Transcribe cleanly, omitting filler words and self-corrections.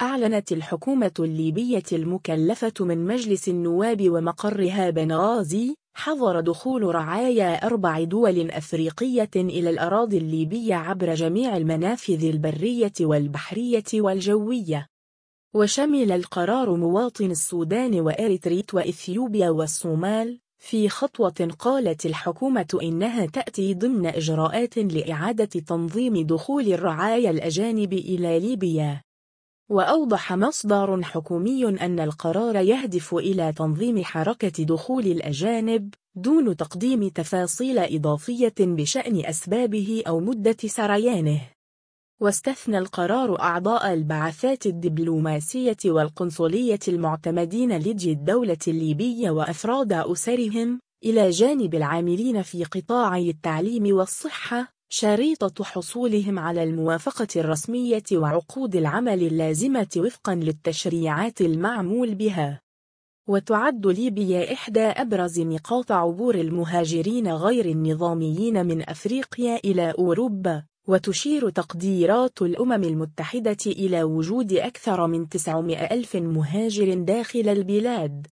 أعلنت الحكومة الليبية المكلفة من مجلس النواب ومقرها بنغازي حظر دخول رعايا 4 دول أفريقية إلى الأراضي الليبية عبر جميع المنافذ البرية والبحرية والجوية. وشمل القرار مواطن السودان وإريتريت وإثيوبيا والصومال، في خطوة قالت الحكومة إنها تأتي ضمن إجراءات لإعادة تنظيم دخول الرعايا الأجانب إلى ليبيا. وأوضح مصدر حكومي أن القرار يهدف إلى تنظيم حركة دخول الأجانب دون تقديم تفاصيل إضافية بشأن أسبابه أو مدة سريانه. واستثنى القرار أعضاء البعثات الدبلوماسية والقنصلية المعتمدين لدى الدولة الليبية وأفراد أسرهم، إلى جانب العاملين في قطاعي التعليم والصحة، شريطة حصولهم على الموافقة الرسمية وعقود العمل اللازمة وفقا للتشريعات المعمول بها. وتعد ليبيا إحدى أبرز نقاط عبور المهاجرين غير النظاميين من أفريقيا إلى أوروبا، وتشير تقديرات الأمم المتحدة إلى وجود أكثر من 900,000 مهاجر داخل البلاد.